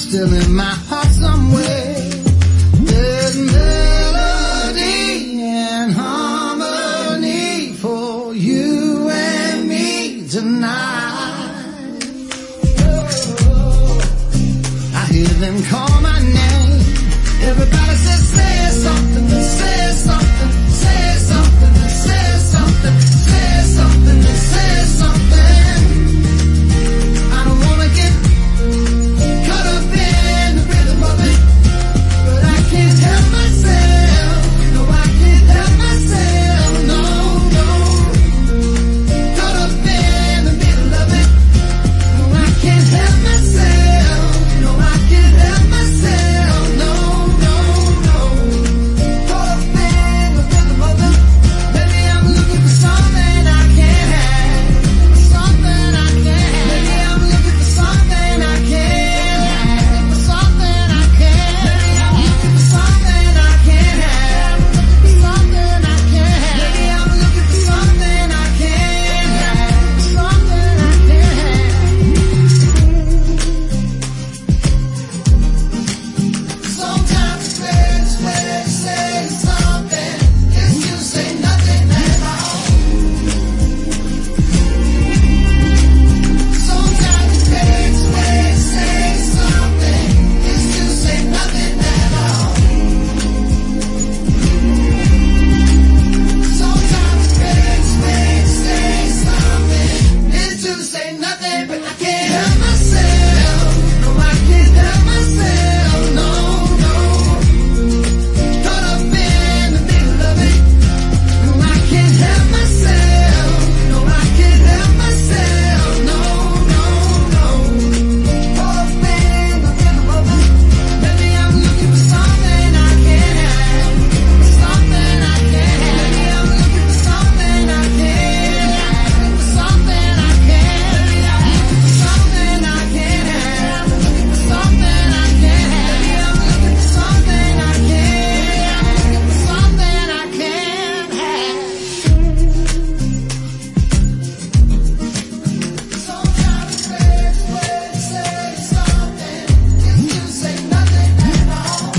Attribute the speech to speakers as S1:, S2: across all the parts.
S1: still in my heart somewhere. There's melody and harmony for you and me tonight. I hear them call my name. Everybody says, say something, say something, say something, say something, say something, say something. I don't wanna get caught up in the rhythm of it, but I can't help myself. No, I can't help myself. No, no. Caught up in the middle of it. No, I can't help myself. No, I can't help myself. No, no, no. Caught up in the rhythm of it. Maybe I'm looking for something I can't have. Something I can't have. Maybe I'm looking for something I can't have. Something I can't have. Maybe I'm looking for something I can't have. Something I can't have. Maybe I'm looking for something I can't have. Something I can't have. Sometimes it's best when they say something is to say nothing at all. Sometimes it's best when they say something is to say nothing at all. Sometimes it's best when they say something is to say nothing, but I can't help myself. No, I can't help myself. No, no. Caught up in the middle of it. No, I can't help myself. No, I can't help myself. No, no, no. Caught up in the rhythm of it. Maybe I'm looking for something I can't have. Something I can't have. Maybe I'm looking for something I can't have. Something I can't have. Maybe I'm looking for something I can't have. Something I can't have. Maybe I'm looking for something I can't have. Something I can't have. Sometimes it's best when they say something is to say nothing at all.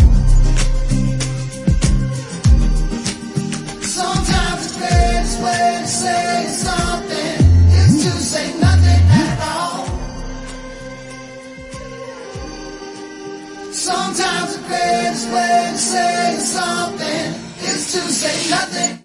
S1: Sometimes it's best when they say something is to say nothing at all. Sometimes it's best when they say something is to say nothing